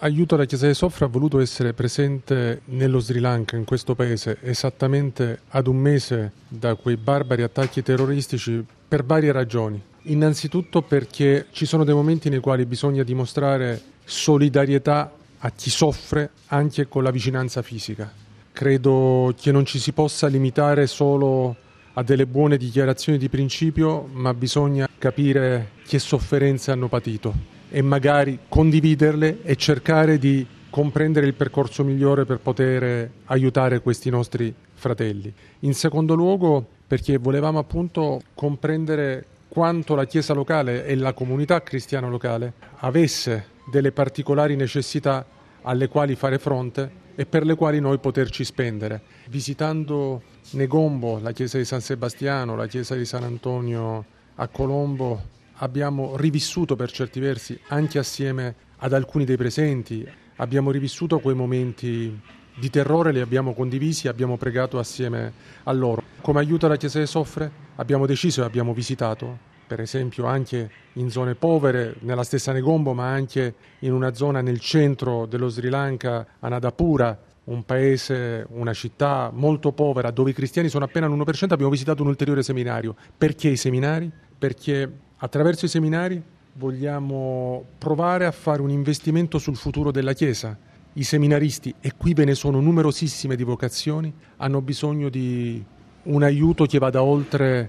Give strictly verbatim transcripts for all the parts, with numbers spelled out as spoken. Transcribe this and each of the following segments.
Aiuto alla Chiesa di Soffre ha voluto essere presente nello Sri Lanka, in questo paese, esattamente ad un mese da quei barbari attacchi terroristici per varie ragioni. Innanzitutto perché ci sono dei momenti nei quali bisogna dimostrare solidarietà a chi soffre anche con la vicinanza fisica. Credo che non ci si possa limitare solo a delle buone dichiarazioni di principio, ma bisogna capire che sofferenze hanno patito e magari condividerle e cercare di comprendere il percorso migliore per poter aiutare questi nostri fratelli. In secondo luogo perché volevamo appunto comprendere quanto la Chiesa locale e la comunità cristiana locale avesse delle particolari necessità alle quali fare fronte e per le quali noi poterci spendere. Visitando Negombo, la chiesa di San Sebastiano, la chiesa di San Antonio a Colombo, abbiamo rivissuto per certi versi, anche assieme ad alcuni dei presenti, abbiamo rivissuto quei momenti di terrore, li abbiamo condivisi, abbiamo pregato assieme a loro. Come aiuto alla Chiesa di Soffre abbiamo deciso e abbiamo visitato, per esempio anche in zone povere, nella stessa Negombo, ma anche in una zona nel centro dello Sri Lanka, Anadapura, un paese, una città molto povera, dove i cristiani sono appena l'uno per cento, abbiamo visitato un ulteriore seminario. Perché i seminari? Perché attraverso i seminari vogliamo provare a fare un investimento sul futuro della Chiesa. I seminaristi, e qui ve ne sono numerosissime di vocazioni, hanno bisogno di un aiuto che vada oltre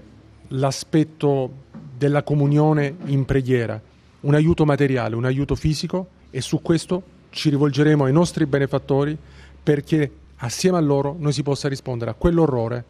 l'aspetto della comunione in preghiera, un aiuto materiale, un aiuto fisico, e su questo ci rivolgeremo ai nostri benefattori perché assieme a loro noi si possa rispondere a quell'orrore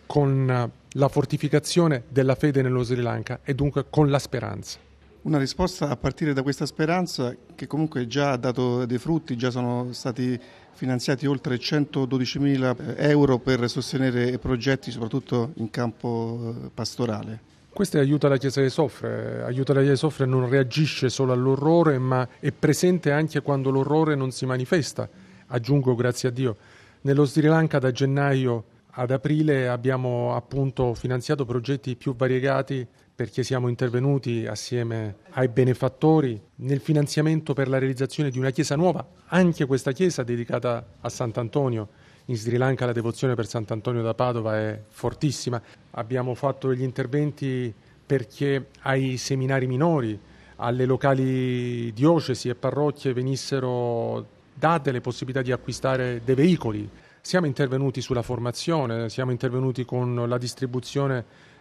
con la fortificazione della fede nello Sri Lanka e dunque con la speranza. Una risposta a partire da questa speranza che comunque già ha dato dei frutti, già sono stati finanziati oltre centododicimila euro per sostenere progetti soprattutto in campo pastorale. Questo è Aiuto alla Chiesa di Soffre. Aiuto alla Chiesa di Soffre non reagisce solo all'orrore, ma è presente anche quando l'orrore non si manifesta. Aggiungo, grazie a Dio, nello Sri Lanka da gennaio ad aprile abbiamo appunto finanziato progetti più variegati perché siamo intervenuti assieme ai benefattori nel finanziamento per la realizzazione di una chiesa nuova, anche questa chiesa dedicata a Sant'Antonio. In Sri Lanka la devozione per Sant'Antonio da Padova è fortissima. Abbiamo fatto degli interventi perché ai seminari minori, alle locali diocesi e parrocchie venissero date le possibilità di acquistare dei veicoli. Siamo intervenuti sulla formazione, siamo intervenuti con la distribuzione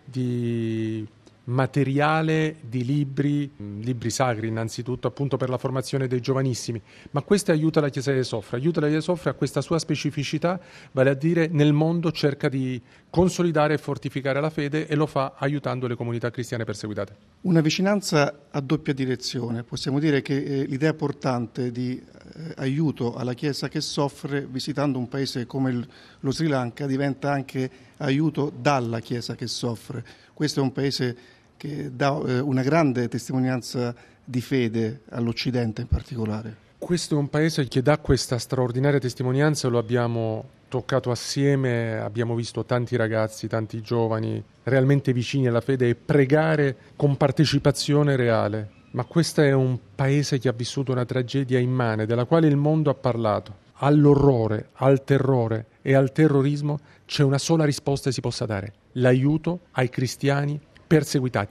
di materiale, di libri, libri sacri innanzitutto, appunto per la formazione dei giovanissimi. Ma questo aiuta la Chiesa di Soffre. Aiuta la Chiesa di Soffre a questa sua specificità, vale a dire nel mondo cerca di consolidare e fortificare la fede e lo fa aiutando le comunità cristiane perseguitate. Una vicinanza a doppia direzione. Possiamo dire che eh, l'idea portante di eh, aiuto alla Chiesa che soffre visitando un paese come il, lo Sri Lanka diventa anche aiuto dalla Chiesa che soffre. Questo è un paese che dà eh, una grande testimonianza di fede all'Occidente in particolare. Questo è un paese che dà questa straordinaria testimonianza, lo abbiamo toccato assieme, abbiamo visto tanti ragazzi, tanti giovani realmente vicini alla fede e pregare con partecipazione reale. Ma questo è un paese che ha vissuto una tragedia immane della quale il mondo ha parlato. All'orrore, al terrore e al terrorismo c'è una sola risposta che si possa dare: l'aiuto ai cristiani perseguitati.